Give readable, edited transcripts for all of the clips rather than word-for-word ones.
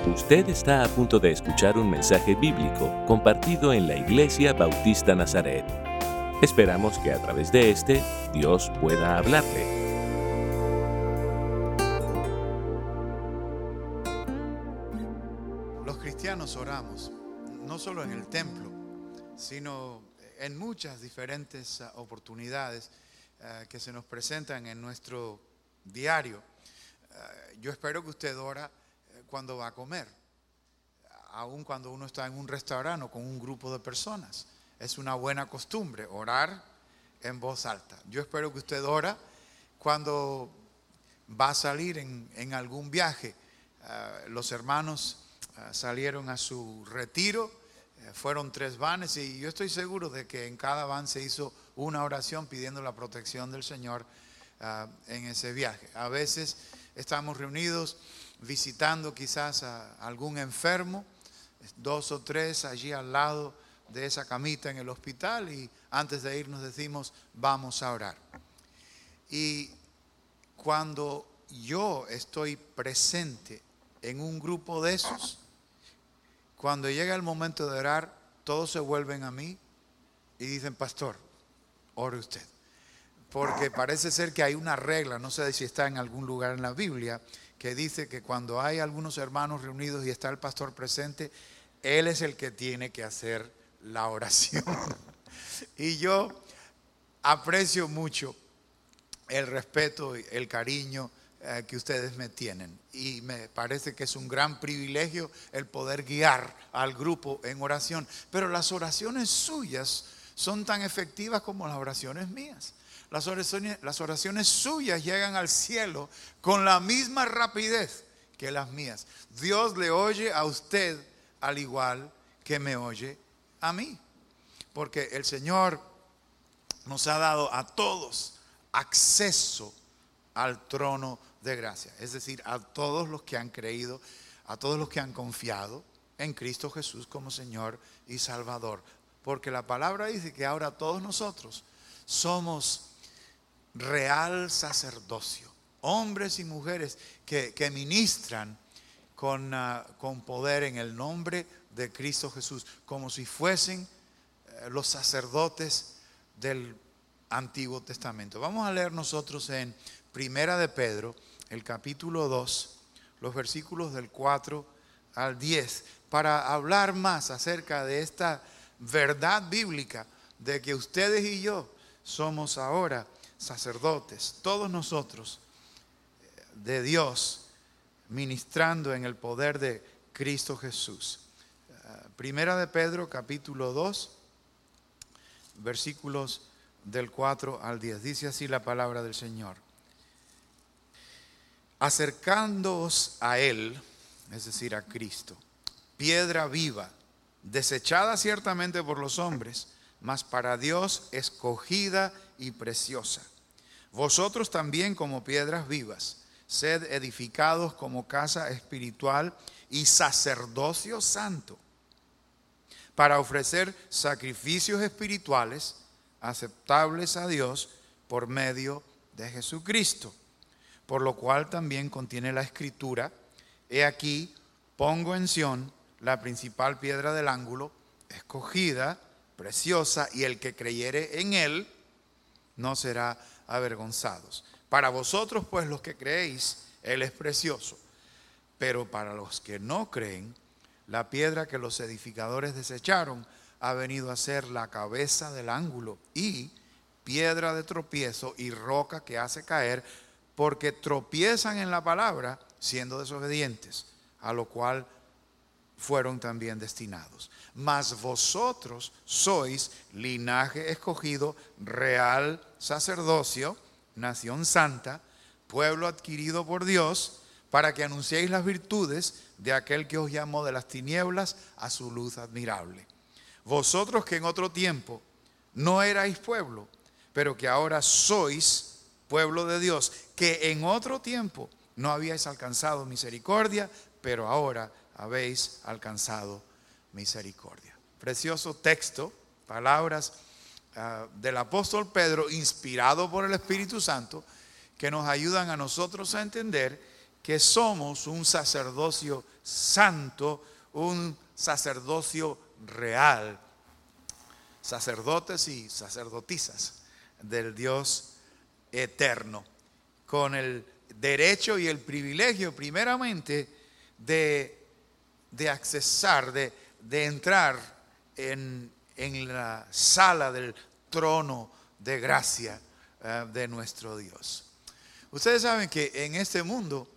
Usted está a punto de escuchar un mensaje bíblico compartido en la Iglesia Bautista Nazaret. Esperamos que a través de este, Dios pueda hablarle. Los cristianos oramos, no solo en el templo, sino en muchas diferentes oportunidades que se nos presentan en nuestro diario. Yo espero que usted ora cuando va a comer, aun cuando uno está en un restaurante o con un grupo de personas. Es una buena costumbre orar en voz alta. Yo espero que usted ora cuando va a salir en algún viaje. Los hermanos salieron a su retiro, fueron 3 vanes y yo estoy seguro de que en cada van se hizo una oración pidiendo la protección del Señor en ese viaje. A veces estamos reunidos visitando quizás a algún enfermo, 2 o 3 allí al lado de esa camita en el hospital, y antes de irnos decimos: vamos a orar. Y cuando yo estoy presente en un grupo de esos, cuando llega el momento de orar, todos se vuelven a mí y dicen: pastor, ore usted. Porque parece ser que hay una regla, no sé si está en algún lugar en la Biblia, que dice que cuando hay algunos hermanos reunidos y está el pastor presente, él es el que tiene que hacer la oración. Y yo aprecio mucho el respeto y el cariño que ustedes me tienen, y me parece que es un gran privilegio el poder guiar al grupo en oración. Pero las oraciones suyas son tan efectivas como las oraciones mías. Las oraciones suyas llegan al cielo con la misma rapidez que las mías. Dios le oye a usted al igual que me oye a mí, porque el Señor nos ha dado a todos acceso al trono de gracia. Es decir, a todos los que han creído, a todos los que han confiado en Cristo Jesús como Señor y Salvador. Porque la palabra dice que ahora todos nosotros somos real sacerdocio, hombres y mujeres que ministran con poder en el nombre de Cristo Jesús, como si fuesen los sacerdotes del Antiguo Testamento. Vamos a leer nosotros en Primera de Pedro, el capítulo 2, los versículos del 4 al 10, para hablar más acerca de esta verdad bíblica de que ustedes y yo somos ahora sacerdotes, todos nosotros de Dios, ministrando en el poder de Cristo Jesús. Primera de Pedro, capítulo 2, versículos del 4 al 10. Dice así la palabra del Señor: acercándoos a Él, es decir, a Cristo, piedra viva, desechada ciertamente por los hombres, mas para Dios escogida y preciosa. Vosotros también, como piedras vivas, sed edificados como casa espiritual y sacerdocio santo, para ofrecer sacrificios espirituales aceptables a Dios por medio de Jesucristo. Por lo cual también contiene la Escritura: he aquí, pongo en Sión la principal piedra del ángulo, escogida, preciosa, y el que creyere en él no será avergonzado. Para vosotros, pues, los que creéis, él es precioso. Pero para los que no creen, la piedra que los edificadores desecharon ha venido a ser la cabeza del ángulo y piedra de tropiezo y roca que hace caer, porque tropiezan en la palabra, siendo desobedientes, a lo cual fueron también destinados. Mas vosotros sois linaje escogido, real sacerdocio, nación santa, pueblo adquirido por Dios, para que anunciéis las virtudes de aquel que os llamó de las tinieblas a su luz admirable. Vosotros que en otro tiempo no erais pueblo, pero que ahora sois pueblo de Dios, que en otro tiempo no habíais alcanzado misericordia, pero ahora habéis alcanzado misericordia. Precioso texto, palabras del apóstol Pedro, inspirado por el Espíritu Santo, que nos ayudan a nosotros a entender que somos un sacerdocio santo, un sacerdocio real, sacerdotes y sacerdotisas del Dios eterno, con el derecho y el privilegio primeramente de accesar, de entrar en la sala del trono de gracia de nuestro Dios. Ustedes saben que en este mundo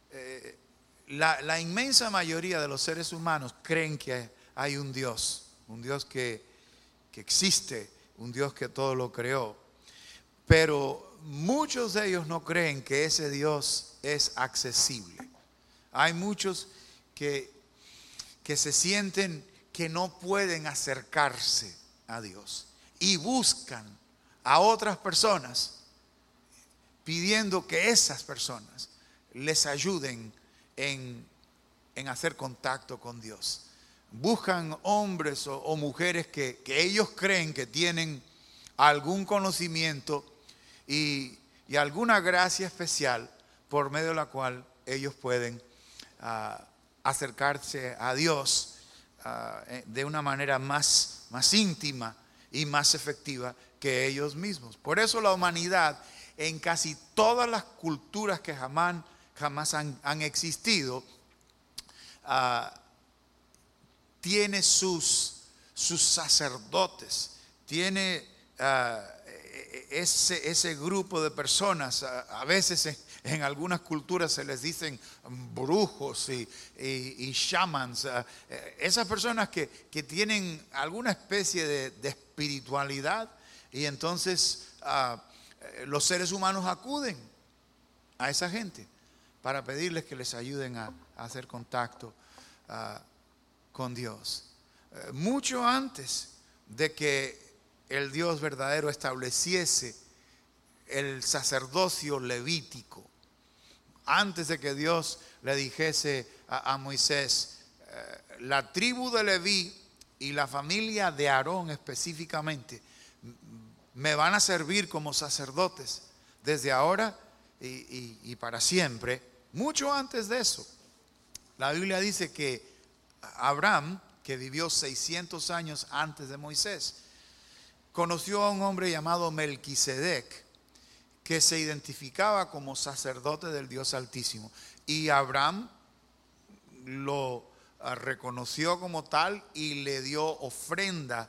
la inmensa mayoría de los seres humanos creen que hay un Dios que existe, un Dios que todo lo creó, pero muchos de ellos no creen que ese Dios es accesible. Hay muchos que se sienten que no pueden acercarse a Dios y buscan a otras personas pidiendo que esas personas les ayuden en hacer contacto con Dios. Buscan hombres o mujeres que ellos creen que tienen algún conocimiento y alguna gracia especial por medio de la cual ellos pueden acercarse a Dios de una manera más íntima y más efectiva que ellos mismos. Por eso la humanidad, en casi todas las culturas que jamás han existido, tiene sus sacerdotes, tiene ese grupo de personas. A veces en algunas culturas se les dicen brujos y shamans, esas personas que tienen alguna especie de espiritualidad, y entonces los seres humanos acuden a esa gente para pedirles que les ayuden a hacer contacto con Dios. Mucho antes de que el Dios verdadero estableciese el sacerdocio levítico, antes de que Dios le dijese a Moisés, la tribu de Leví y la familia de Aarón específicamente me van a servir como sacerdotes desde ahora y para siempre. Mucho antes de eso, la Biblia dice que Abraham, que vivió 600 años antes de Moisés, conoció a un hombre llamado Melquisedec, que se identificaba como sacerdote del Dios Altísimo. Y Abraham lo reconoció como tal y le dio ofrenda,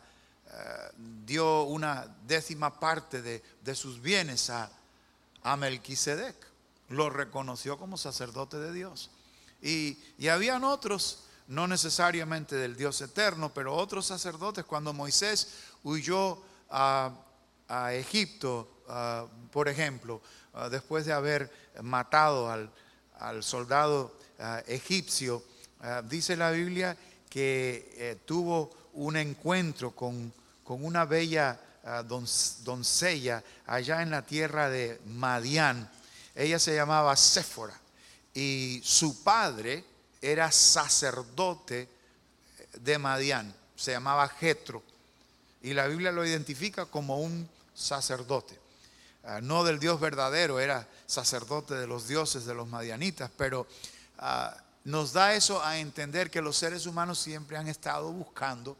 dio una 10ª parte de sus bienes a Melquisedec. Lo reconoció como sacerdote de Dios. Y habían otros, no necesariamente del Dios eterno, pero otros sacerdotes. Cuando Moisés huyó a Egipto, por ejemplo, después de haber matado al soldado egipcio, dice la Biblia que tuvo un encuentro con una bella doncella allá en la tierra de Madián. Ella se llamaba Séfora y su padre era sacerdote de Madián, se llamaba Jetro, y la Biblia lo identifica como un sacerdote, no del Dios verdadero, era sacerdote de los dioses de los madianitas, pero nos da eso a entender que los seres humanos siempre han estado buscando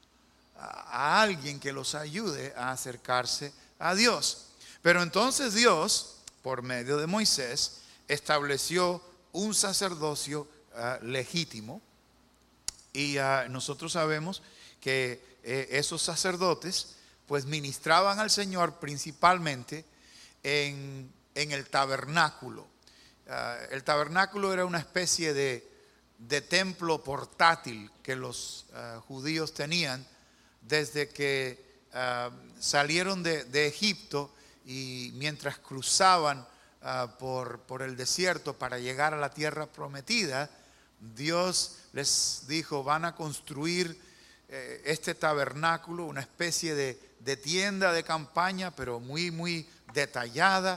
a alguien que los ayude a acercarse a Dios. Pero entonces Dios, por medio de Moisés, estableció un sacerdocio legítimo, y nosotros sabemos que esos sacerdotes pues ministraban al Señor principalmente en el tabernáculo. El tabernáculo era una especie de templo portátil que los judíos tenían desde que salieron de Egipto, y mientras cruzaban por el desierto para llegar a la tierra prometida, Dios les dijo: van a construir este tabernáculo, una especie de tienda de campaña, pero muy detallada,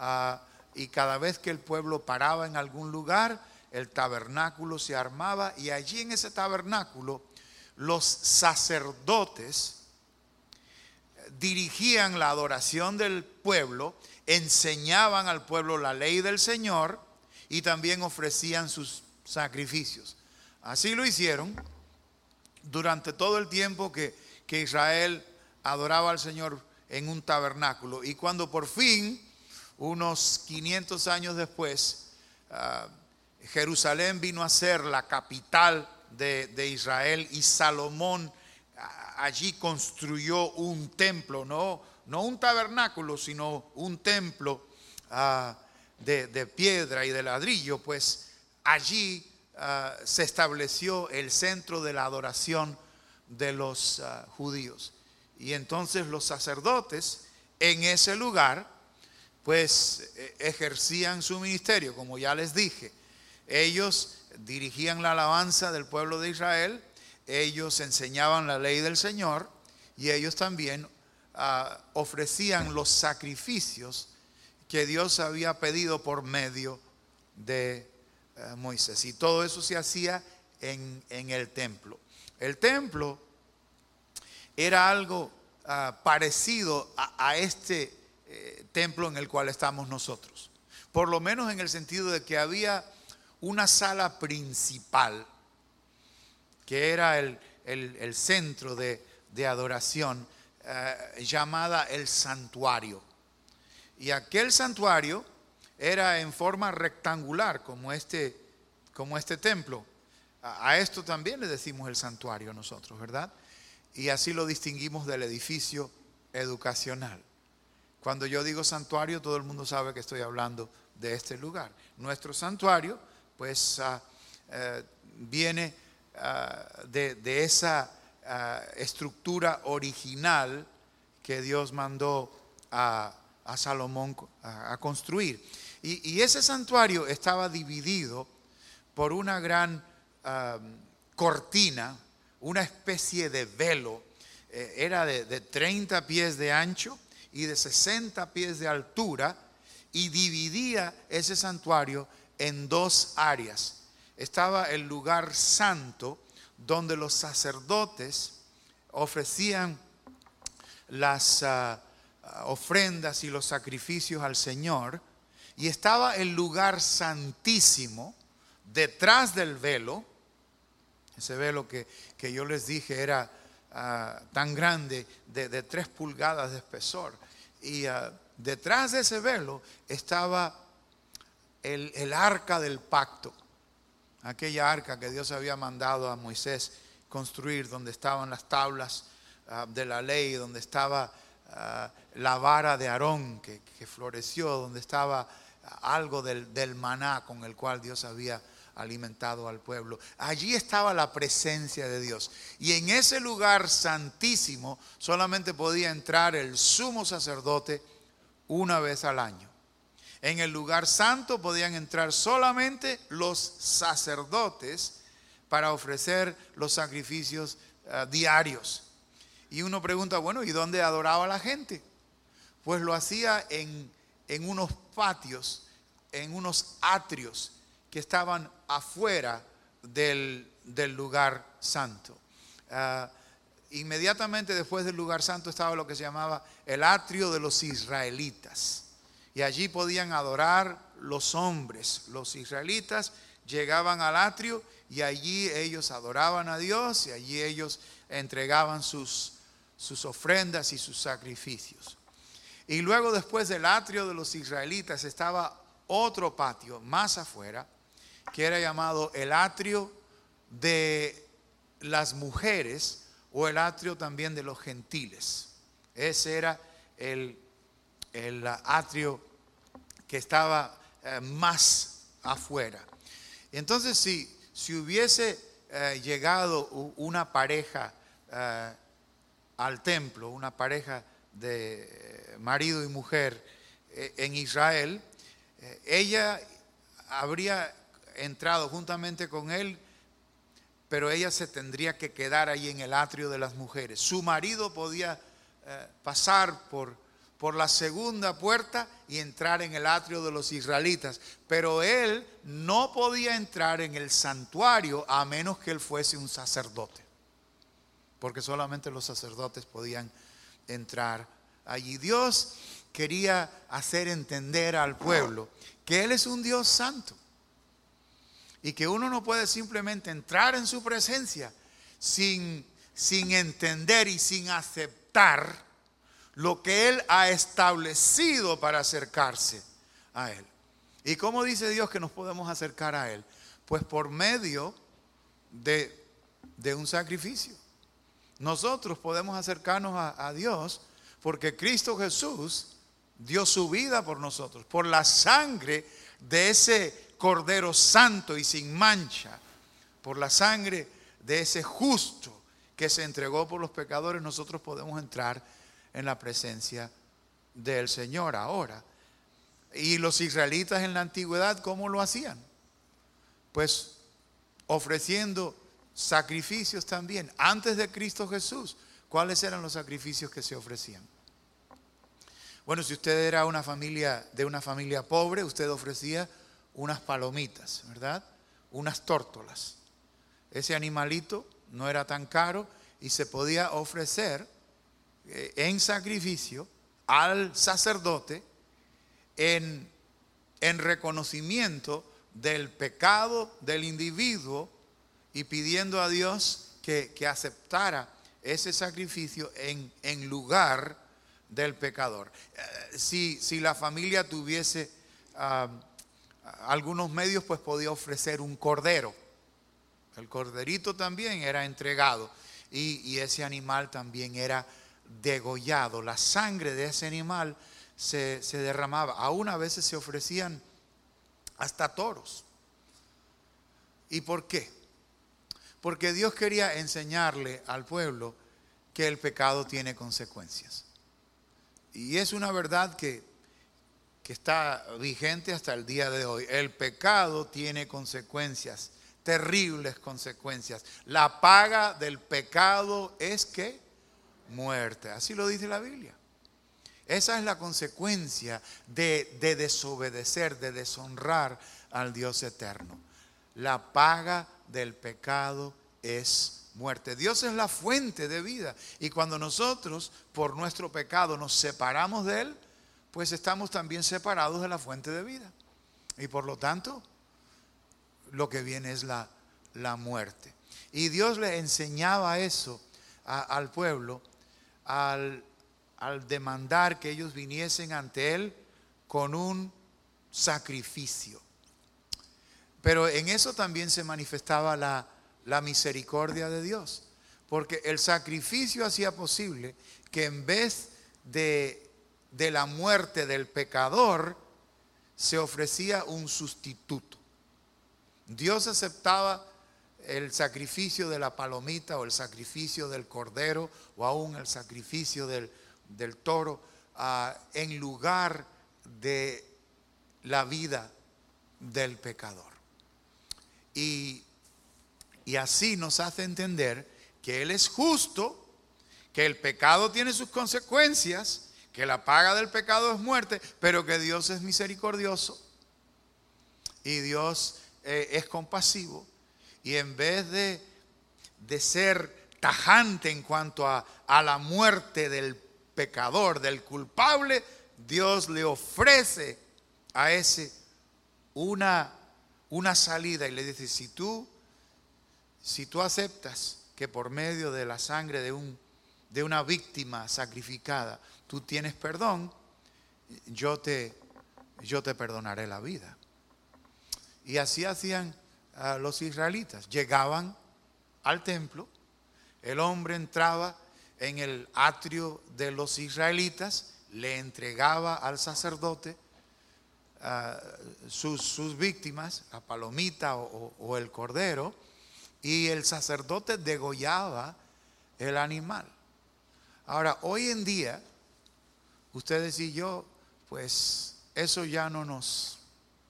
y cada vez que el pueblo paraba en algún lugar, el tabernáculo se armaba, y allí en ese tabernáculo los sacerdotes dirigían la adoración del pueblo, enseñaban al pueblo la ley del Señor, y también ofrecían sus sacrificios. Así lo hicieron durante todo el tiempo que Israel adoraba al Señor en un tabernáculo. Y cuando por fin, unos 500 años después, Jerusalén vino a ser la capital de Israel, y Salomón allí construyó un templo, no un tabernáculo, sino un templo de piedra y de ladrillo. Pues allí se estableció el centro de la adoración de los judíos. Y entonces los sacerdotes en ese lugar pues ejercían su ministerio, como ya les dije. Ellos dirigían la alabanza del pueblo de Israel, ellos enseñaban la ley del Señor, y ellos también ofrecían los sacrificios que Dios había pedido por medio de Moisés. Y todo eso se hacía en el templo. El templo era algo parecido a este templo en el cual estamos nosotros. Por lo menos en el sentido de que había una sala principal, que era el centro de adoración, llamada el santuario. Y aquel santuario era en forma rectangular, como este templo. A esto también le decimos el santuario nosotros, ¿verdad? Y así lo distinguimos del edificio educacional. Cuando yo digo santuario, todo el mundo sabe que estoy hablando de este lugar. Nuestro santuario, pues, viene de esa estructura original que Dios mandó a Salomón a construir. Y ese santuario estaba dividido por una gran cortina, una especie de velo. Era de 30 pies de ancho y de 60 pies de altura, y dividía ese santuario en dos áreas. Estaba el lugar santo, donde los sacerdotes ofrecían las ofrendas y los sacrificios al Señor, y estaba el lugar santísimo detrás del velo. Ese velo que yo les dije era tan grande, de 3 pulgadas de espesor. Y detrás de ese velo estaba el arca del pacto, aquella arca que Dios había mandado a Moisés construir, donde estaban las tablas de la ley, donde estaba la vara de Aarón que floreció, donde estaba algo del maná con el cual Dios había alimentado al pueblo. Allí estaba la presencia de Dios, y en ese lugar santísimo solamente podía entrar el sumo sacerdote una vez al año. En el lugar santo podían entrar solamente los sacerdotes para ofrecer los sacrificios diarios. Y uno pregunta, bueno, ¿y dónde adoraba la gente? Pues lo hacía en unos patios, en unos atrios que estaban afuera del lugar santo. Inmediatamente después del lugar santo estaba lo que se llamaba el atrio de los israelitas. Y allí podían adorar los hombres. Los israelitas llegaban al atrio y allí ellos adoraban a Dios, y allí ellos entregaban sus ofrendas y sus sacrificios. Y luego, después del atrio de los israelitas, estaba otro patio más afuera, que era llamado el atrio de las mujeres, o el atrio también de los gentiles. Ese era el atrio que estaba más afuera. Entonces, si hubiese llegado una pareja al templo, una pareja de marido y mujer en Israel, ella habría entrado juntamente con él, pero ella se tendría que quedar ahí en el atrio de las mujeres. Su marido podía pasar por la segunda puerta y entrar en el atrio de los israelitas, pero él no podía entrar en el santuario a menos que él fuese un sacerdote, porque solamente los sacerdotes podían entrar allí. Dios quería hacer entender al pueblo que Él es un Dios santo, y que uno no puede simplemente entrar en su presencia sin entender y sin aceptar lo que Él ha establecido para acercarse a Él. ¿Y cómo dice Dios que nos podemos acercar a Él? Pues por medio de un sacrificio. Nosotros podemos acercarnos a Dios porque Cristo Jesús dio su vida por nosotros, por la sangre de ese Cordero Santo y sin mancha, por la sangre de ese justo que se entregó por los pecadores. Nosotros podemos entrar en la presencia del Señor ahora. Y los israelitas en la antigüedad, ¿cómo lo hacían? Pues ofreciendo sacrificios también. Antes de Cristo Jesús, ¿cuáles eran los sacrificios que se ofrecían? Bueno, si usted era de una familia pobre, usted ofrecía unas palomitas, ¿verdad? Unas tórtolas. Ese animalito no era tan caro y se podía ofrecer en sacrificio al sacerdote en reconocimiento del pecado del individuo y pidiendo a Dios que aceptara ese sacrificio en lugar del pecador. Si la familia tuviese algunos medios, pues podía ofrecer un cordero. El corderito también era entregado y ese animal también era degollado. La sangre de ese animal se derramaba. Aún a veces se ofrecían hasta toros. ¿Y por qué? Porque Dios quería enseñarle al pueblo que el pecado tiene consecuencias. Y es una verdad que está vigente hasta el día de hoy. El pecado tiene consecuencias, terribles consecuencias. La paga del pecado es ¿qué? Muerte. Así lo dice la Biblia. Esa es la consecuencia de desobedecer, de deshonrar al Dios eterno. La paga del pecado es muerte. Dios es la fuente de vida. Y cuando nosotros, por nuestro pecado, nos separamos de Él, pues estamos también separados de la fuente de vida. Y por lo tanto, lo que viene es la muerte. Y Dios le enseñaba eso al pueblo al demandar que ellos viniesen ante Él con un sacrificio. Pero en eso también se manifestaba la misericordia de Dios, porque el sacrificio hacía posible que en vez de la muerte del pecador, se ofrecía un sustituto. Dios aceptaba el sacrificio de la palomita o el sacrificio del cordero o aún el sacrificio del toro en lugar de la vida del pecador. Y así nos hace entender que Él es justo, que el pecado tiene sus consecuencias, que la paga del pecado es muerte, pero que Dios es misericordioso y Dios es compasivo. Y en vez de ser tajante en cuanto a la muerte del pecador, del culpable, Dios le ofrece a ese una salida y le dice: si tú aceptas que por medio de la sangre de una víctima sacrificada tú tienes perdón, yo te perdonaré la vida. Y así hacían los israelitas. Llegaban al templo, el hombre entraba en el atrio de los israelitas, le entregaba al sacerdote sus víctimas, la palomita o el cordero, y el sacerdote degollaba el animal. Ahora, hoy en día, ustedes y yo, pues eso ya no nos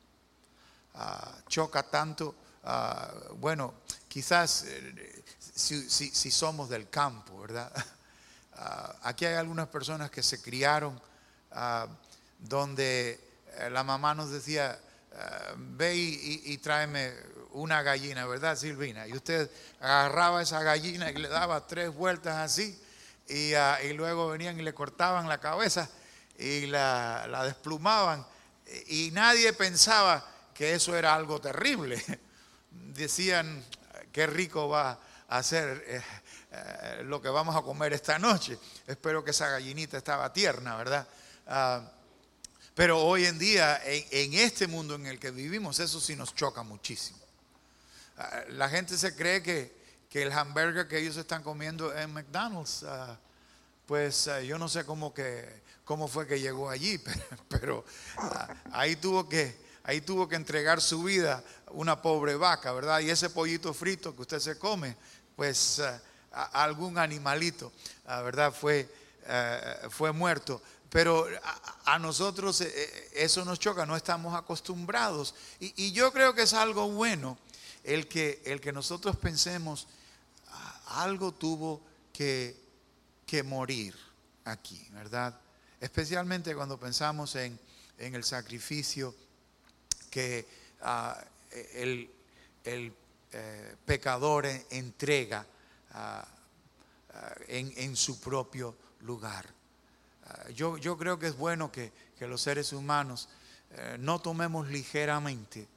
choca tanto. Bueno, quizás si somos del campo, ¿verdad? Aquí hay algunas personas que se criaron donde la mamá nos decía: ve y tráeme una gallina, ¿verdad, Silvina? Y usted agarraba esa gallina y le daba 3 vueltas así, y luego venían y le cortaban la cabeza y la desplumaban, y nadie pensaba que eso era algo terrible. decían, qué rico va a ser lo que vamos a comer esta noche. Espero que esa gallinita estaba tierna, ¿verdad? Pero hoy en día, en este mundo en el que vivimos, eso sí nos choca muchísimo. La gente se cree que el hamburger que ellos están comiendo en McDonald's, yo no sé cómo fue que llegó allí, pero ahí tuvo que entregar su vida una pobre vaca, ¿verdad? Y ese pollito frito que usted se come, pues algún animalito, ¿verdad? Fue muerto. Pero a nosotros eso nos choca, no estamos acostumbrados. Y yo creo que es algo bueno el que nosotros pensemos, algo tuvo que morir aquí, ¿verdad? Especialmente cuando pensamos en el sacrificio que el pecador entrega en su propio lugar. Yo creo que es bueno que los seres humanos no tomemos ligeramente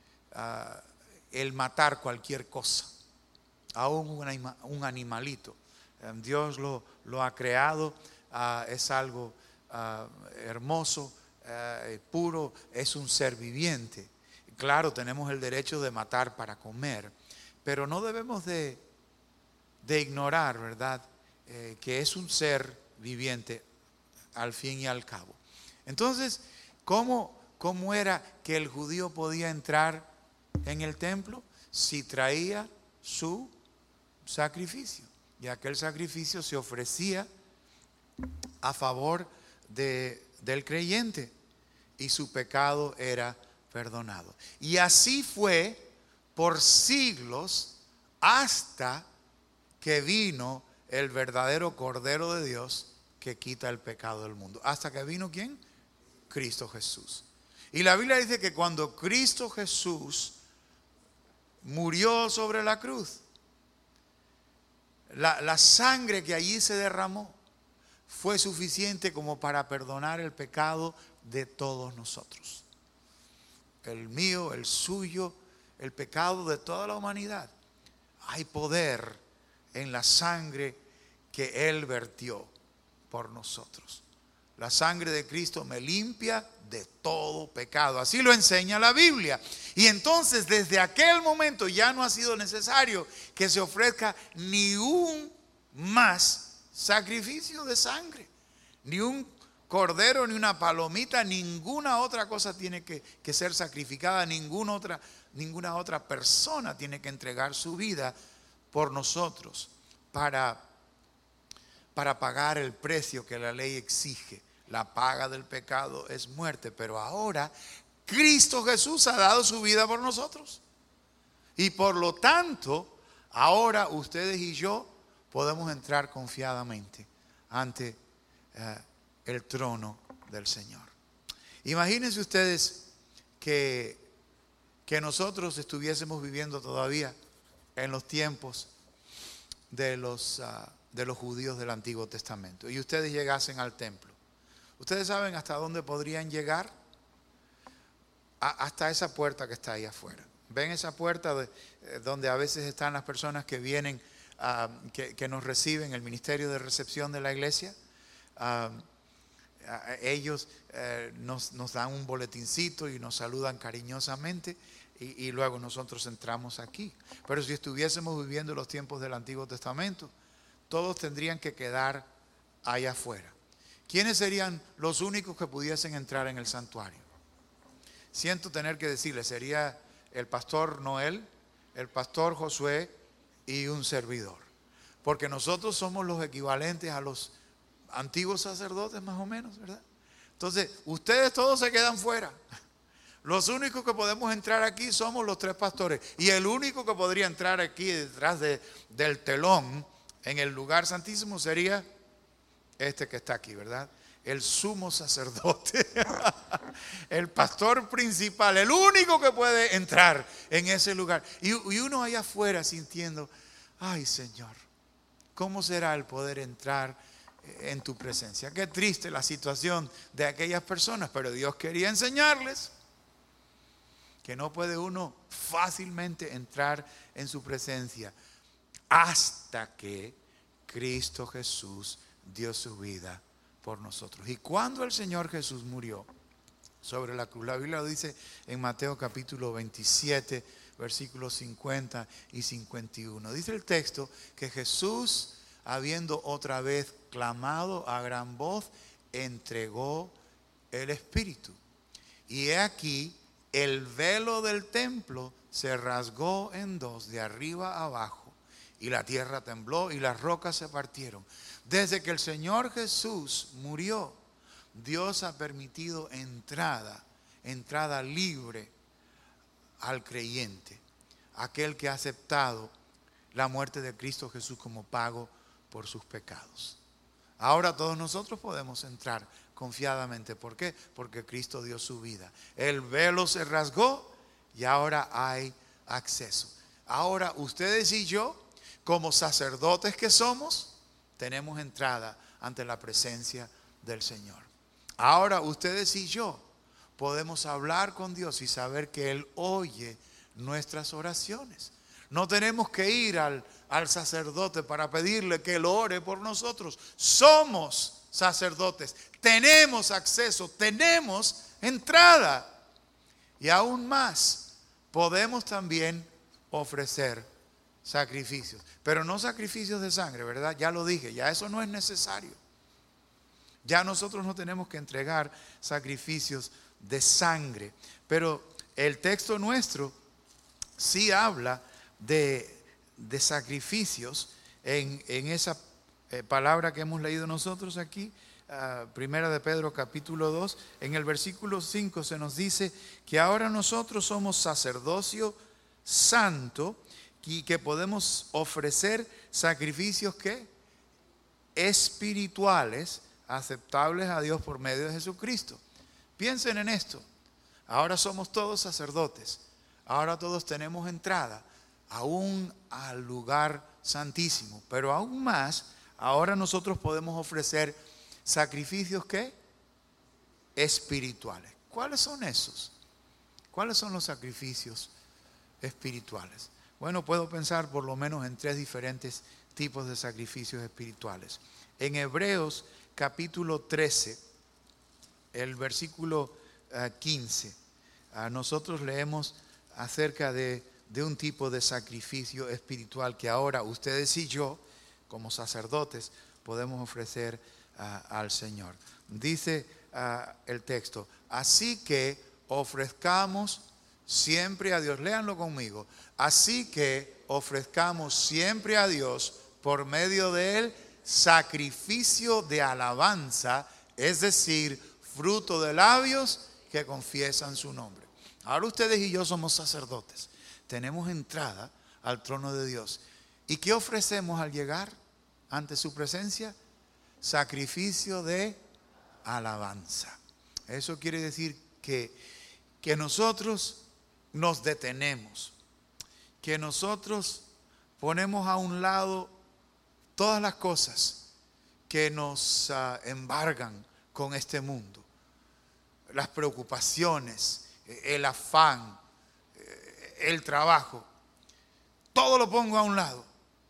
el matar cualquier cosa, aún un animalito. Dios lo ha creado, es algo hermoso, puro, es un ser viviente. Claro, tenemos el derecho de matar para comer, pero no debemos de ignorar, ¿verdad? Que es un ser viviente al fin y al cabo. Entonces, ¿cómo era que el judío podía entrar en el templo? Si traía su sacrificio, y aquel sacrificio se ofrecía a favor del creyente y su pecado era perdonado. Y así fue por siglos hasta que vino el verdadero Cordero de Dios que quita el pecado del mundo. ¿Hasta que vino quién? Cristo Jesús. Y la Biblia dice que cuando Cristo Jesús murió sobre la cruz, la sangre que allí se derramó fue suficiente como para perdonar el pecado de todos nosotros. El mío, el suyo, el pecado de toda la humanidad. Hay poder en la sangre que Él vertió por nosotros. La sangre de Cristo me limpia de todo pecado. Así lo enseña la Biblia. Y entonces desde aquel momento ya no ha sido necesario que se ofrezca ni un más sacrificio de sangre. Ni un cordero, ni una palomita, ninguna otra cosa tiene que ser sacrificada. Ninguna otra persona tiene que entregar su vida por nosotros para pagar el precio que la ley exige. La paga del pecado es muerte, pero ahora Cristo Jesús ha dado su vida por nosotros. Y por lo tanto, ahora ustedes y yo podemos entrar confiadamente ante el trono del Señor. Imagínense ustedes que nosotros estuviésemos viviendo todavía en los tiempos de los judíos del Antiguo Testamento y ustedes llegasen al templo. ¿Ustedes saben hasta dónde podrían llegar? Hasta esa puerta que está ahí afuera. ¿Ven esa puerta donde a veces están las personas que vienen, que nos reciben, el ministerio de recepción de la iglesia? Ellos nos dan un boletincito y nos saludan cariñosamente y luego nosotros entramos aquí. Pero si estuviésemos viviendo los tiempos del Antiguo Testamento, todos tendrían que quedar allá afuera. ¿Quiénes serían los únicos que pudiesen entrar en el santuario? Siento tener que decirles, sería el pastor Noel, el pastor Josué y un servidor. Porque nosotros somos los equivalentes a los antiguos sacerdotes más o menos, ¿verdad? Entonces, ustedes todos se quedan fuera. Los únicos que podemos entrar aquí somos los tres pastores. Y el único que podría entrar aquí detrás del telón en el lugar santísimo sería este que está aquí, ¿verdad? El sumo sacerdote, el pastor principal, el único que puede entrar en ese lugar. Y uno allá afuera sintiendo, ay Señor, ¿cómo será el poder entrar en tu presencia? Qué triste la situación de aquellas personas, pero Dios quería enseñarles que no puede uno fácilmente entrar en su presencia hasta que Cristo Jesús dio su vida por nosotros. Y cuando el Señor Jesús murió sobre la cruz, la Biblia lo dice en Mateo capítulo 27, versículos 50 y 51. Dice el texto que Jesús, habiendo otra vez clamado a gran voz, entregó el Espíritu. Y he aquí, el velo del templo se rasgó en dos, de arriba a abajo, y la tierra tembló y las rocas se partieron. Desde que el Señor Jesús murió, Dios ha permitido entrada libre al creyente, aquel que ha aceptado la muerte de Cristo Jesús como pago por sus pecados. Ahora todos nosotros podemos entrar confiadamente. ¿Por qué? Porque Cristo dio su vida. El velo se rasgó y ahora hay acceso. Ahora ustedes y yo, como sacerdotes que somos, tenemos entrada ante la presencia del Señor. Ahora ustedes y yo podemos hablar con Dios y saber que Él oye nuestras oraciones. No tenemos que ir al sacerdote para pedirle que Él ore por nosotros. Somos sacerdotes, tenemos acceso, tenemos entrada. Y aún más, podemos también ofrecer sacrificios. Pero no sacrificios de sangre, ¿verdad? Ya lo dije, ya eso no es necesario. Ya nosotros no tenemos que entregar sacrificios de sangre. Pero el texto nuestro sí habla de sacrificios en esa palabra que hemos leído nosotros aquí, Primera de Pedro capítulo 2, en el versículo 5 se nos dice que ahora nosotros somos sacerdocio santo y que podemos ofrecer sacrificios ¿qué? Espirituales, aceptables a Dios por medio de Jesucristo. Piensen en esto. Ahora somos todos sacerdotes. Ahora todos tenemos entrada aún al lugar santísimo. Pero aún más, ahora nosotros podemos ofrecer sacrificios ¿qué? Espirituales. ¿Cuáles son esos? ¿Cuáles son los sacrificios espirituales? Bueno, puedo pensar por lo menos en 3 diferentes tipos de sacrificios espirituales. En Hebreos capítulo 13, el versículo 15, nosotros leemos acerca de un tipo de sacrificio espiritual que ahora ustedes y yo, como sacerdotes, podemos ofrecer al Señor. Dice el texto, así que ofrezcamos siempre a Dios, léanlo conmigo, así que ofrezcamos siempre a Dios por medio de Él sacrificio de alabanza, es decir, fruto de labios que confiesan su nombre. Ahora ustedes y yo somos sacerdotes, tenemos entrada al trono de Dios. ¿Y qué ofrecemos al llegar ante su presencia? Sacrificio de alabanza. Eso quiere decir que nosotros nos detenemos, que nosotros ponemos a un lado todas las cosas que nos embargan con este mundo, las preocupaciones, el afán, el trabajo, todo lo pongo a un lado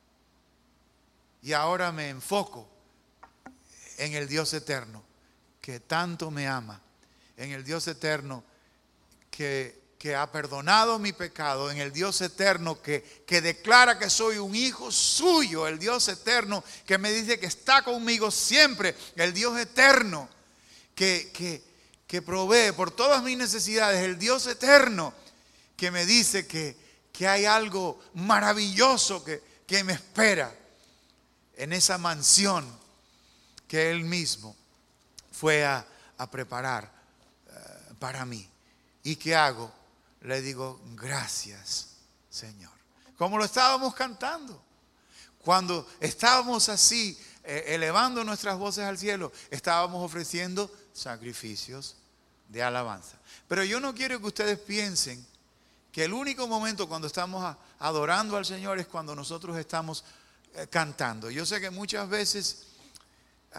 y ahora me enfoco en el Dios eterno que tanto me ama, en el Dios eterno que ha perdonado mi pecado, en el Dios eterno que declara que soy un hijo suyo, el Dios eterno que me dice que está conmigo siempre, el Dios eterno que provee por todas mis necesidades, el Dios eterno que me dice que hay algo maravilloso que me espera en esa mansión que Él mismo fue a preparar para mí. ¿Y qué hago? Le digo, gracias, Señor. Como lo estábamos cantando. Cuando estábamos así, elevando nuestras voces al cielo, estábamos ofreciendo sacrificios de alabanza. Pero yo no quiero que ustedes piensen que el único momento cuando estamos adorando al Señor es cuando nosotros estamos cantando. Yo sé que muchas veces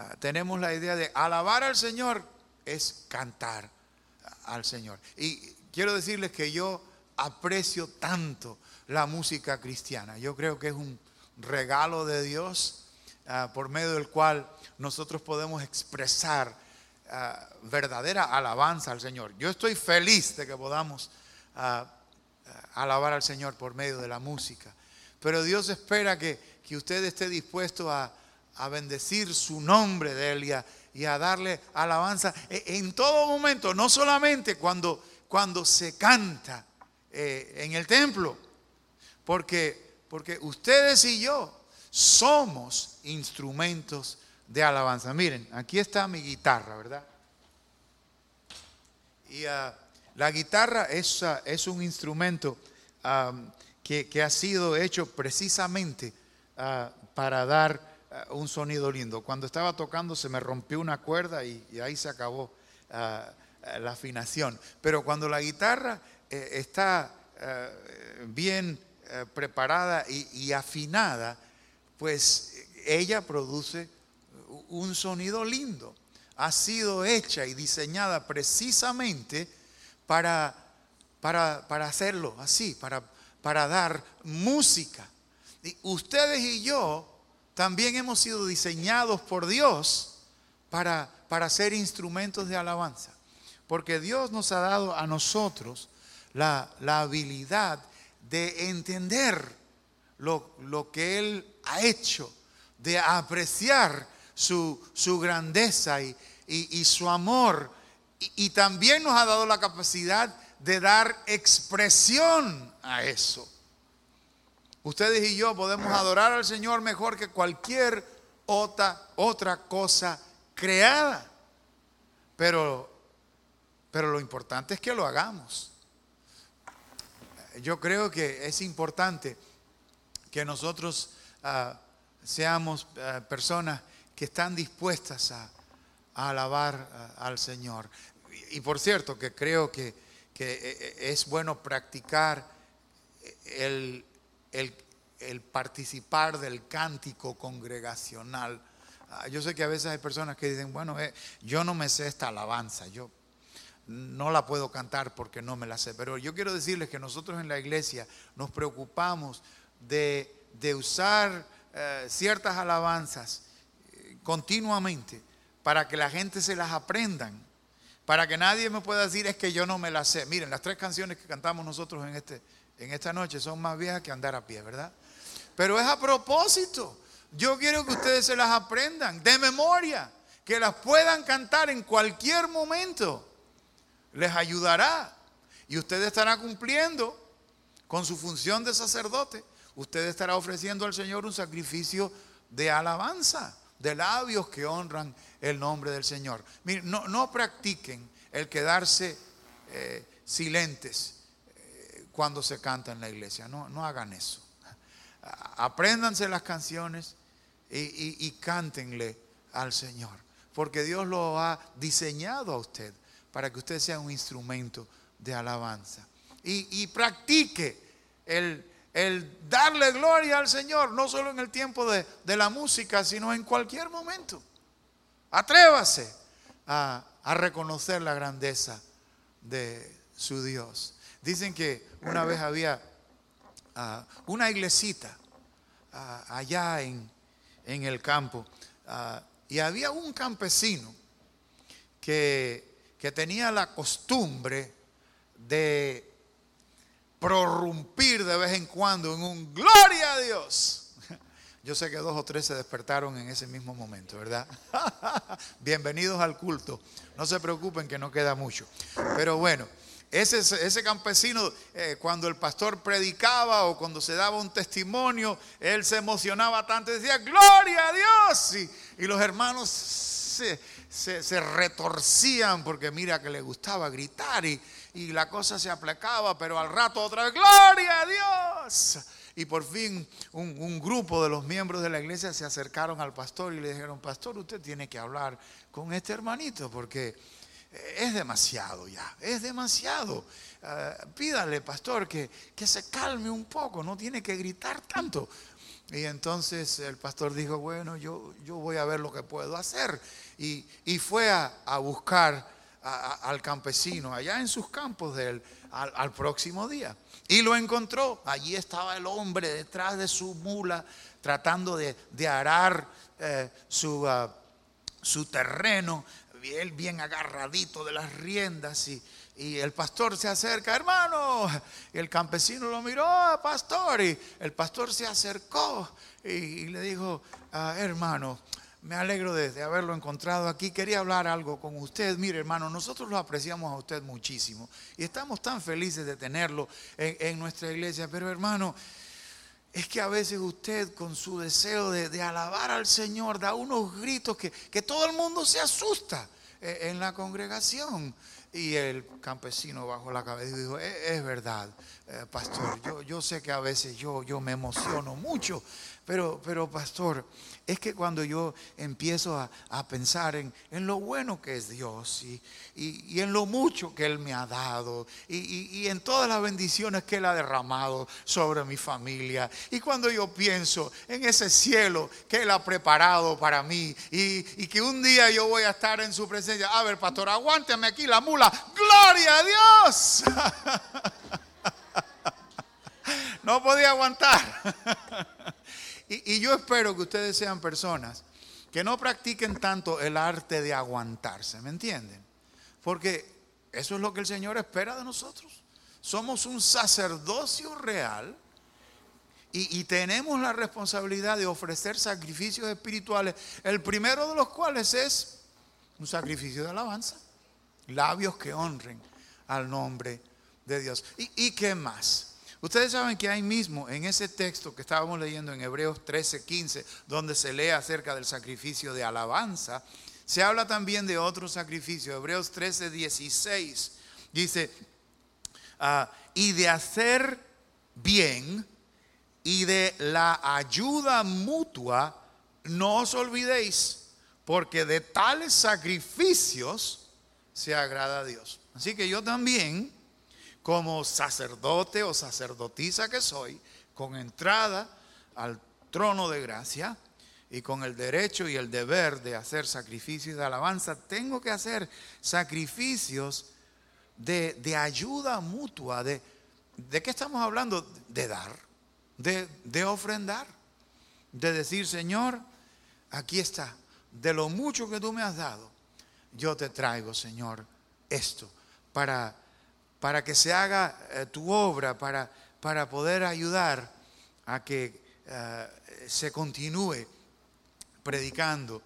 tenemos la idea de alabar al Señor es cantar al Señor. Y quiero decirles que yo aprecio tanto la música cristiana. Yo creo que es un regalo de Dios por medio del cual nosotros podemos expresar verdadera alabanza al Señor. Yo estoy feliz de que podamos alabar al Señor por medio de la música. Pero Dios espera que usted esté dispuesto a bendecir su nombre de Él y a darle alabanza en todo momento, no solamente cuando se canta en el templo, porque ustedes y yo somos instrumentos de alabanza. Miren, aquí está mi guitarra, ¿verdad? Y la guitarra es un instrumento que ha sido hecho precisamente para dar un sonido lindo. Cuando estaba tocando se me rompió una cuerda y ahí se acabó la afinación. Pero cuando la guitarra está bien preparada y afinada, pues ella produce un sonido lindo. Ha sido hecha y diseñada precisamente para hacerlo así, para dar música. Y ustedes y yo también hemos sido diseñados por Dios para ser instrumentos de alabanza. Porque Dios nos ha dado a nosotros la habilidad de entender lo que Él ha hecho, de apreciar su grandeza y su amor. Y también nos ha dado la capacidad de dar expresión a eso. Ustedes y yo podemos adorar al Señor mejor que cualquier otra cosa creada. Pero lo importante es que lo hagamos. Yo creo que es importante que nosotros seamos personas que están dispuestas a alabar al Señor. Y por cierto, que creo que es bueno practicar el participar del cántico congregacional. Yo sé que a veces hay personas que dicen, bueno, yo no me sé esta alabanza, yo no la puedo cantar porque no me la sé. Pero yo quiero decirles que nosotros en la iglesia nos preocupamos de usar ciertas alabanzas continuamente para que la gente se las aprendan, para que nadie me pueda decir es que yo no me las sé. Miren, las 3 canciones que cantamos nosotros en esta noche son más viejas que andar a pie, ¿verdad? Pero es a propósito. Yo quiero que ustedes se las aprendan de memoria, que las puedan cantar en cualquier momento. Les ayudará y usted estará cumpliendo con su función de sacerdote. Usted estará ofreciendo al Señor un sacrificio de alabanza, de labios que honran el nombre del Señor. Miren, no practiquen el quedarse silentes cuando se canta en la iglesia. No hagan eso. Apréndanse las canciones y cántenle al Señor, porque Dios lo ha diseñado a usted para que usted sea un instrumento de alabanza. Y practique el darle gloria al Señor, no solo en el tiempo de la música, sino en cualquier momento. Atrévase a reconocer la grandeza de su Dios. Dicen que una vez había una iglesita allá en el campo, y había un campesino que tenía la costumbre de prorrumpir de vez en cuando en un gloria a Dios. Yo sé que 2 o 3 se despertaron en ese mismo momento, ¿verdad? Bienvenidos al culto. No se preocupen que no queda mucho. Pero bueno, ese campesino, cuando el pastor predicaba o cuando se daba un testimonio, él se emocionaba tanto y decía, ¡gloria a Dios! Y los hermanos se retorcían porque mira que le gustaba gritar y la cosa se aplacaba, pero al rato otra vez, ¡gloria a Dios! Y por fin un grupo de los miembros de la iglesia se acercaron al pastor y le dijeron, pastor, usted tiene que hablar con este hermanito porque es demasiado ya, es demasiado. Pídale, pastor, que se calme un poco, no tiene que gritar tanto. Y entonces el pastor dijo, bueno, yo voy a ver lo que puedo hacer. Y fue a buscar al campesino allá en sus campos de él al próximo día. Y lo encontró. Allí estaba el hombre detrás de su mula tratando de arar su terreno. Él bien agarradito de las riendas y el pastor se acerca, hermano. Y el campesino lo miró, pastor. Y el pastor se acercó y le dijo, hermano, me alegro de haberlo encontrado aquí. Quería hablar algo con usted. Mire, hermano, nosotros lo apreciamos a usted muchísimo y estamos tan felices de tenerlo en nuestra iglesia. Pero, hermano, es que a veces usted, con su deseo de alabar al Señor, da unos gritos que todo el mundo se asusta en la congregación. Y el campesino bajó la cabeza y dijo, es verdad, pastor, yo sé que a veces yo me emociono mucho, pero pastor, es que cuando yo empiezo a pensar en lo bueno que es Dios y en lo mucho que Él me ha dado y en todas las bendiciones que Él ha derramado sobre mi familia, y cuando yo pienso en ese cielo que Él ha preparado para mí y que un día yo voy a estar en su presencia. A ver, pastor, aguánteme aquí la mula. ¡Gloria a Dios! No podía aguantar. Y yo espero que ustedes sean personas que no practiquen tanto el arte de aguantarse, ¿me entienden? Porque eso es lo que el Señor espera de nosotros. Somos un sacerdocio real y tenemos la responsabilidad de ofrecer sacrificios espirituales, el primero de los cuales es un sacrificio de alabanza, labios que honren al nombre de Dios. ¿Y qué más? Ustedes saben que ahí mismo, en ese texto que estábamos leyendo en Hebreos 13:15, donde se lee acerca del sacrificio de alabanza, se habla también de otro sacrificio. Hebreos 13:16 dice, y de hacer bien y de la ayuda mutua no os olvidéis, porque de tales sacrificios se agrada a Dios. Así que yo también, como sacerdote o sacerdotisa que soy, con entrada al trono de gracia y con el derecho y el deber de hacer sacrificios de alabanza, tengo que hacer sacrificios de ayuda mutua. ¿De qué estamos hablando? De dar, de ofrendar, de decir, Señor, aquí está, de lo mucho que tú me has dado, yo te traigo, Señor, esto para que se haga tu obra, para poder ayudar a que se continúe predicando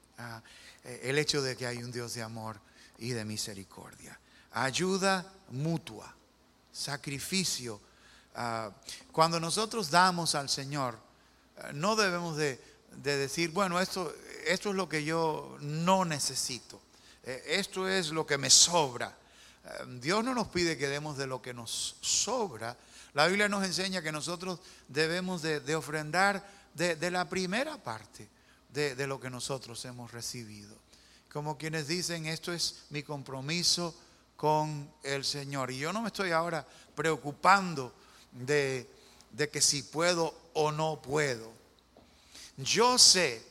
el hecho de que hay un Dios de amor y de misericordia. Ayuda mutua, sacrificio. Cuando nosotros damos al Señor, no debemos de decir, bueno, esto es lo que yo no necesito, esto es lo que me sobra. Dios no nos pide que demos de lo que nos sobra. La Biblia nos enseña que nosotros debemos de ofrendar de la primera parte de lo que nosotros hemos recibido. Como quienes dicen, esto es mi compromiso con el Señor. Y yo no me estoy ahora preocupando de que si puedo o no puedo. Yo sé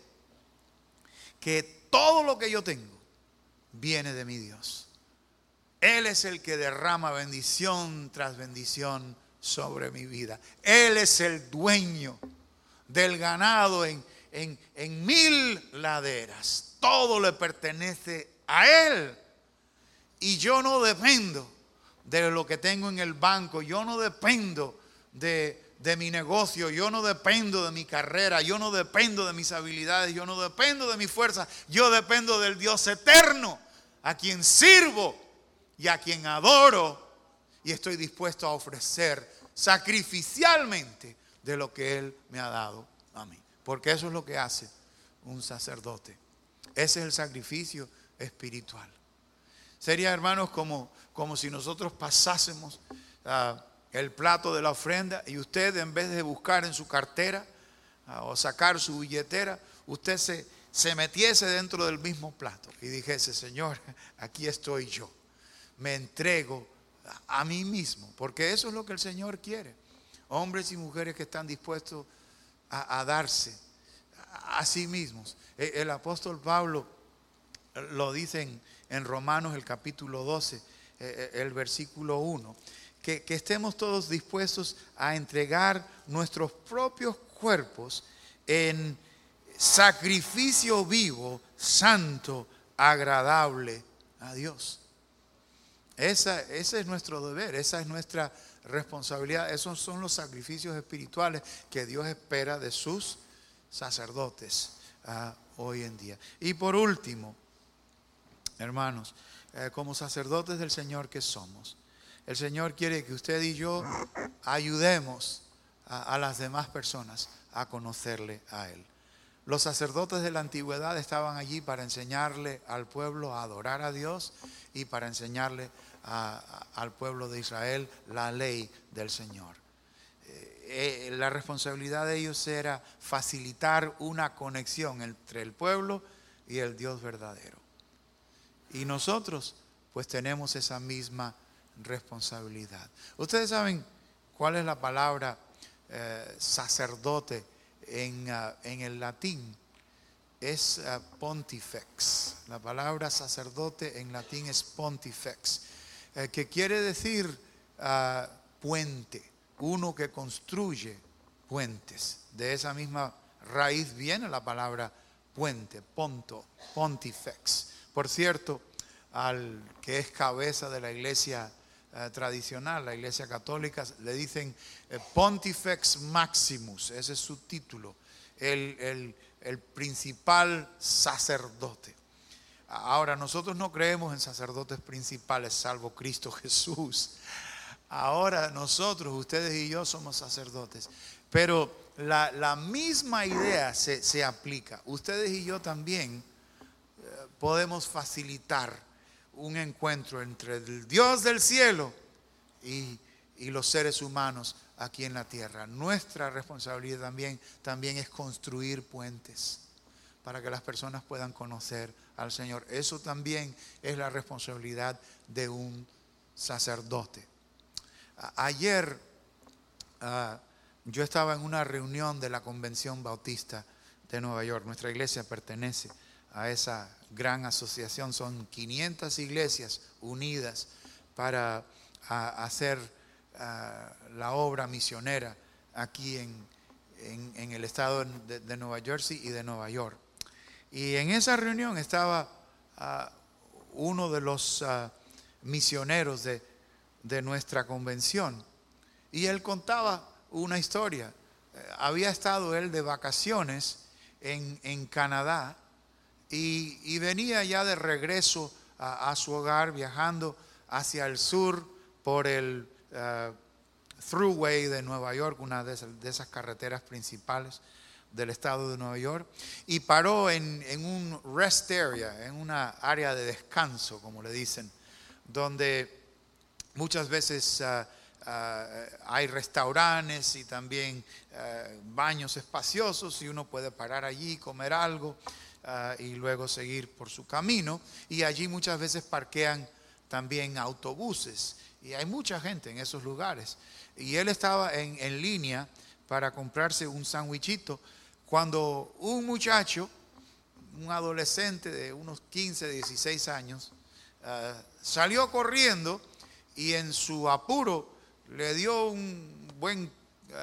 que todo lo que yo tengo viene de mi Dios. Él es el que derrama bendición tras bendición sobre mi vida. Él es el dueño del ganado en 1000 laderas. Todo le pertenece a Él. Y yo no dependo de lo que tengo en el banco. Yo no dependo de mi negocio. Yo no dependo de mi carrera. Yo no dependo de mis habilidades. Yo no dependo de mi fuerza. Yo dependo del Dios eterno, a quien sirvo y a quien adoro, y estoy dispuesto a ofrecer sacrificialmente de lo que Él me ha dado a mí. Porque eso es lo que hace un sacerdote. Ese es el sacrificio espiritual. Sería, hermanos, como si nosotros pasásemos el plato de la ofrenda y usted, en vez de buscar en su cartera o sacar su billetera, usted se metiese dentro del mismo plato y dijese, Señor, aquí estoy yo. Me entrego a mí mismo, porque eso es lo que el Señor quiere. Hombres y mujeres que están dispuestos a darse a sí mismos. El apóstol Pablo lo dicen en Romanos el capítulo 12, el versículo 1, que estemos todos dispuestos a entregar nuestros propios cuerpos en sacrificio vivo, santo, agradable a Dios. Ese es nuestro deber, esa es nuestra responsabilidad. Esos son los sacrificios espirituales que Dios espera de sus sacerdotes hoy en día. Y por último, hermanos, como sacerdotes del Señor que somos, el Señor quiere que usted y yo ayudemos a las demás personas a conocerle a Él. Los sacerdotes de la antigüedad estaban allí para enseñarle al pueblo a adorar a Dios y para enseñarle al pueblo de Israel la ley del Señor. La responsabilidad de ellos era facilitar una conexión entre el pueblo y el Dios verdadero. Y nosotros pues tenemos esa misma responsabilidad. Ustedes saben cuál es la palabra sacerdote en el latín. Es pontifex. La palabra sacerdote en latín es pontifex, que quiere decir puente, uno que construye puentes. De esa misma raíz viene la palabra puente, ponto, pontifex. Por cierto, al que es cabeza de la iglesia tradicional, la iglesia católica, le dicen Pontifex Maximus, ese es su título, el principal sacerdote. Ahora, nosotros no creemos en sacerdotes principales salvo Cristo Jesús. Ahora nosotros, ustedes y yo somos sacerdotes, pero la misma idea se aplica. Ustedes y yo también podemos facilitar un encuentro entre el Dios del cielo y los seres humanos aquí en la tierra. Nuestra responsabilidad también es construir puentes para que las personas puedan conocer al Señor. Eso también es la responsabilidad de un sacerdote. Ayer yo estaba en una reunión de la Convención Bautista de Nueva York. Nuestra iglesia pertenece a esa gran asociación. Son 500 iglesias unidas para hacer la obra misionera aquí en el estado de Nueva Jersey y de Nueva York. Y en esa reunión estaba uno de los misioneros de nuestra convención, y él contaba una historia. Había estado él de vacaciones en Canadá y venía ya de regreso a su hogar, viajando hacia el sur por el Thruway de Nueva York, una de esas carreteras principales del estado de Nueva York, y paró en un rest area, en una área de descanso, como le dicen, donde muchas veces hay restaurantes y también baños espaciosos, y uno puede parar allí, comer algo y luego seguir por su camino. Y allí muchas veces parquean también autobuses, y hay mucha gente en esos lugares. Y él estaba en línea para comprarse un sandwichito cuando un muchacho, un adolescente de unos 15, 16 años, salió corriendo y en su apuro le dio un buen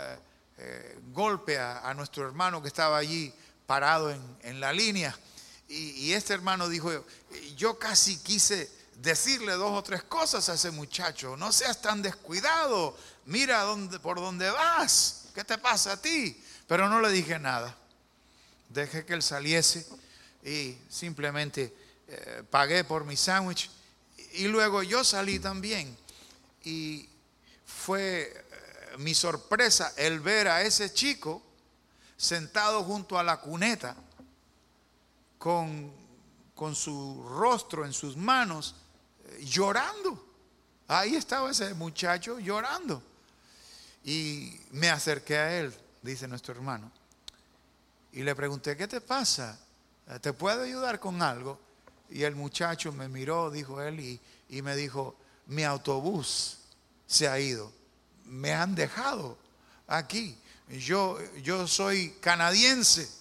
golpe a nuestro hermano que estaba allí parado en la línea. Y este hermano dijo: yo casi quise decirle 2 o 3 cosas a ese muchacho. No seas tan descuidado, mira por dónde vas, ¿qué te pasa a ti? Pero no le dije nada. Dejé que él saliese y simplemente pagué por mi sándwich, y luego yo salí también. Y fue mi sorpresa el ver a ese chico sentado junto a la cuneta con su rostro en sus manos, llorando. Ahí estaba ese muchacho llorando. Y me acerqué a él, dice nuestro hermano, y le pregunté: ¿qué te pasa? ¿Te puedo ayudar con algo? Y el muchacho me miró, dijo él, y me dijo: mi autobús se ha ido, me han dejado aquí. Yo soy canadiense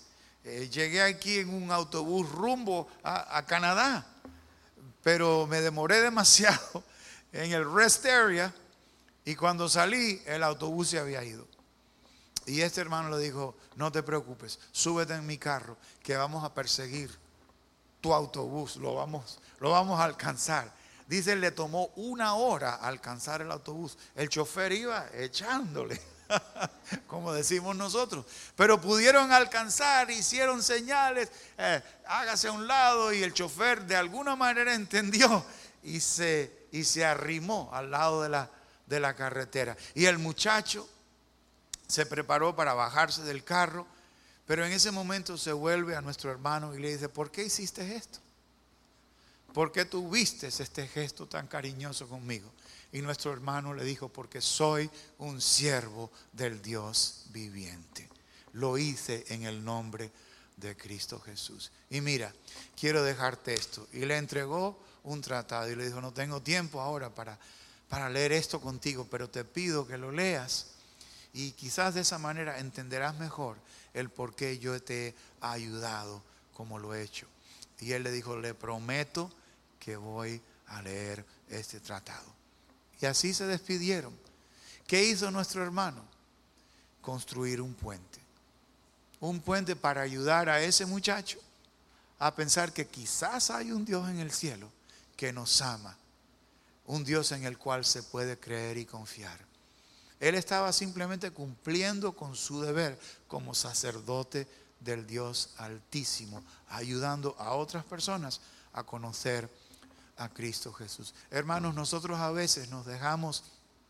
Llegué aquí en un autobús rumbo a Canadá, pero me demoré demasiado en el rest area y cuando salí el autobús se había ido. Y este hermano le dijo, no te preocupes, súbete en mi carro que vamos a perseguir tu autobús, lo vamos a alcanzar. Dice, le tomó 1 hora alcanzar el autobús. El chofer iba echándole, como decimos nosotros. Pero pudieron alcanzar, hicieron señales, hágase a un lado, y el chofer de alguna manera entendió y se arrimó al lado de la carretera. Y el muchacho se preparó para bajarse del carro, pero en ese momento se vuelve a nuestro hermano y le dice, ¿por qué hiciste esto? ¿Por qué tuviste este gesto tan cariñoso conmigo? Y nuestro hermano le dijo, porque soy un siervo del Dios viviente. Lo hice en el nombre de Cristo Jesús. Y mira, quiero dejarte esto. Y le entregó un tratado y le dijo, no tengo tiempo ahora para leer esto contigo, pero te pido que lo leas. Y quizás de esa manera entenderás mejor el por qué yo te he ayudado como lo he hecho. Y él le dijo, le prometo que voy a leer este tratado. Y así se despidieron. ¿Qué hizo nuestro hermano? Construir un puente. Un puente para ayudar a ese muchacho a pensar que quizás hay un Dios en el cielo que nos ama. Un Dios en el cual se puede creer y confiar. Él estaba simplemente cumpliendo con su deber como sacerdote del Dios Altísimo, ayudando a otras personas a conocer a Cristo Jesús. Hermanos, nosotros a veces nos dejamos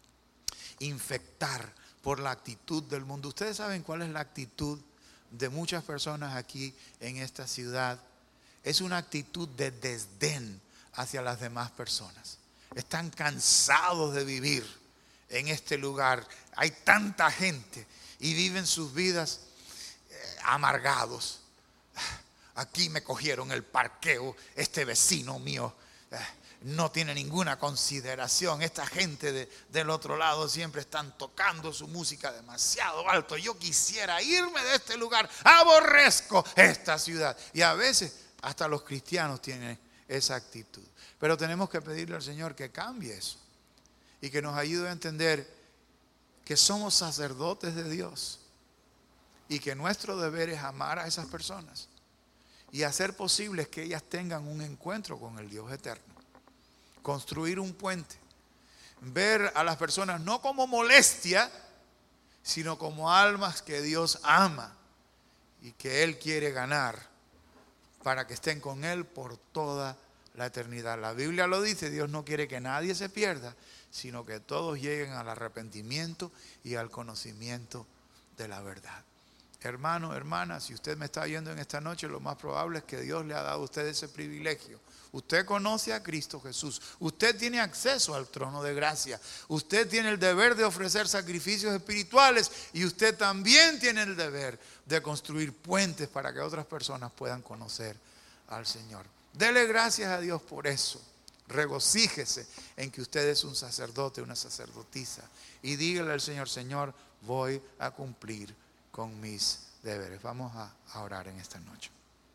infectar por la actitud del mundo. Ustedes saben cuál es la actitud de muchas personas aquí en esta ciudad. Es una actitud de desdén hacia las demás personas. Están cansados de vivir en este lugar. Hay tanta gente y viven sus vidas amargados. Aquí me cogieron el parqueo, este vecino mío no tiene ninguna consideración. Esta gente del otro lado siempre están tocando su música demasiado alto. Yo quisiera irme de este lugar, aborrezco esta ciudad. Y a veces hasta los cristianos tienen esa actitud. Pero tenemos que pedirle al Señor que cambie eso y que nos ayude a entender que somos sacerdotes de Dios y que nuestro deber es amar a esas personas y hacer posible que ellas tengan un encuentro con el Dios eterno. Construir un puente. Ver a las personas no como molestia, sino como almas que Dios ama y que Él quiere ganar para que estén con Él por toda la eternidad. La Biblia lo dice, Dios no quiere que nadie se pierda, sino que todos lleguen al arrepentimiento y al conocimiento de la verdad. Hermano, hermana, si usted me está oyendo en esta noche, lo más probable es que Dios le ha dado a usted ese privilegio. Usted conoce a Cristo Jesús. Usted tiene acceso al trono de gracia. Usted tiene el deber de ofrecer sacrificios espirituales y usted también tiene el deber de construir puentes para que otras personas puedan conocer al Señor. Dele gracias a Dios por eso. Regocíjese en que usted es un sacerdote, una sacerdotisa. Y dígale al Señor, Señor, voy a cumplir con mis deberes. Vamos a orar en esta noche.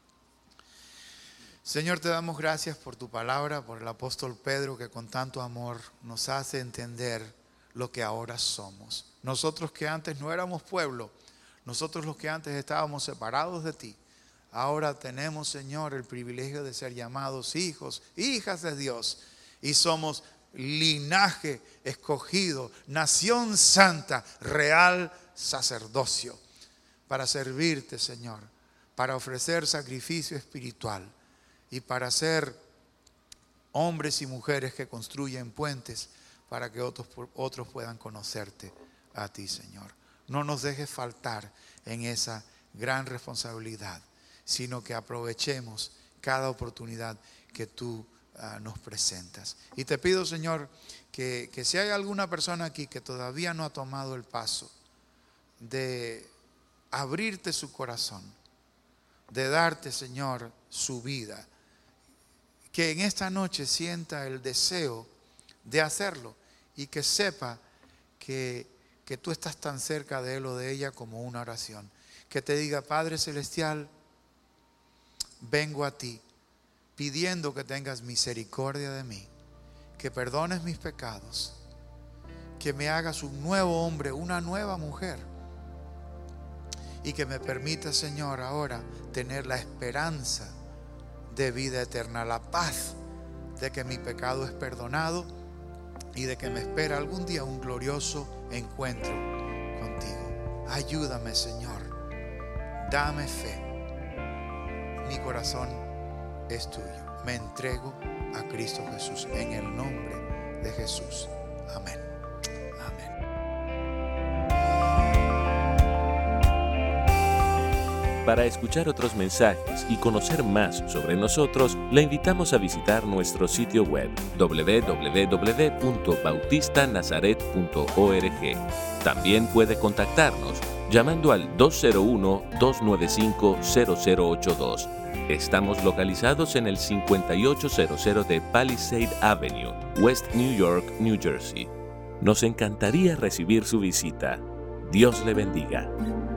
Señor, te damos gracias por tu palabra, por el apóstol Pedro que con tanto amor nos hace entender lo que ahora somos. Nosotros que antes no éramos pueblo, nosotros los que antes estábamos separados de ti, ahora tenemos, Señor, el privilegio de ser llamados hijos, hijas de Dios, y somos linaje escogido, nación santa, real sacerdocio, para servirte, Señor, para ofrecer sacrificio espiritual y para ser hombres y mujeres que construyen puentes para que otros puedan conocerte a ti, Señor. No nos dejes faltar en esa gran responsabilidad, sino que aprovechemos cada oportunidad que tú nos presentas. Y te pido, Señor, que si hay alguna persona aquí que todavía no ha tomado el paso de abrirte su corazón, de darte, Señor, su vida, que en esta noche sienta el deseo de hacerlo y que sepa que tú estás tan cerca de él o de ella como una oración. Que te diga, Padre Celestial, vengo a ti pidiendo que tengas misericordia de mí, que perdones mis pecados, que me hagas un nuevo hombre, una nueva mujer, y que me permitas, Señor, ahora tener la esperanza de vida eterna, la paz de que mi pecado es perdonado y de que me espera algún día un glorioso encuentro contigo. Ayúdame, Señor, dame fe. Mi corazón es tuyo. Me entrego a Cristo Jesús en el nombre de Jesús. Amén. Amén. Para escuchar otros mensajes y conocer más sobre nosotros, le invitamos a visitar nuestro sitio web www.bautistanazaret.org. También puede contactarnos llamando al 201-295-0082. Estamos localizados en el 5800 de Palisade Avenue, West New York, New Jersey. Nos encantaría recibir su visita. Dios le bendiga.